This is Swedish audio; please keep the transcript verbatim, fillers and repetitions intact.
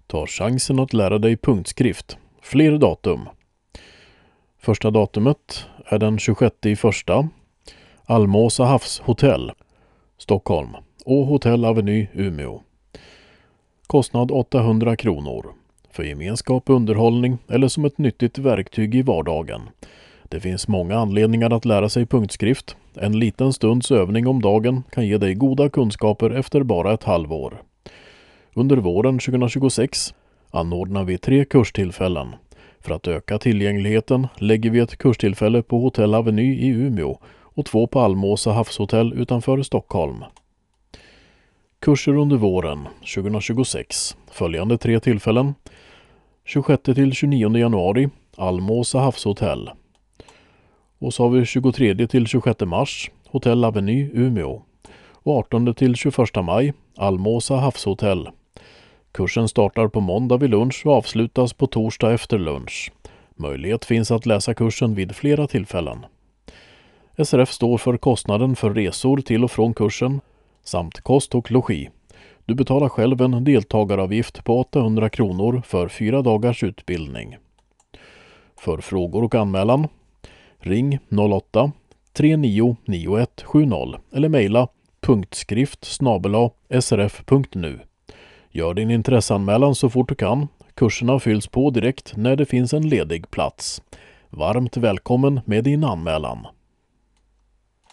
Ta chansen att lära dig punktskrift. Fler datum. Första datumet är den tjugosjätte i första. Almåsa havshotell, Stockholm och Hotell Aveny, Umeå. Kostnad åttahundra kronor. För gemenskap, underhållning eller som ett nyttigt verktyg i vardagen. Det finns många anledningar att lära sig punktskrift. En liten stunds övning om dagen kan ge dig goda kunskaper efter bara ett halvår. Under våren tjugohundratjugosex anordnar vi tre kurstillfällen. För att öka tillgängligheten lägger vi ett kurstillfälle på Hotell Aveny i Umeå och två på Almåsa havshotell utanför Stockholm. Kurser under våren tjugohundratjugosex. Följande tre tillfällen. tjugosjätte till tjugonionde januari, Almåsa havshotell. Och så har vi tjugotredje till tjugosjätte mars, Hotell Aveny, Umeå. Och artonde till tjugoförsta maj, Almåsa havshotell. Kursen startar på måndag vid lunch och avslutas på torsdag efter lunch. Möjlighet finns att läsa kursen vid flera tillfällen. S R F står för kostnaden för resor till och från kursen samt kost och logi. Du betalar själv en deltagaravgift på åttahundra kronor för fyra dagars utbildning. För frågor och anmälan ring noll åtta tre nio nio ett sju noll eller mejla punktskrift snabel-a s r f punkt nu. Gör din intresseanmälan så fort du kan. Kurserna fylls på direkt när det finns en ledig plats. Varmt välkommen med din anmälan.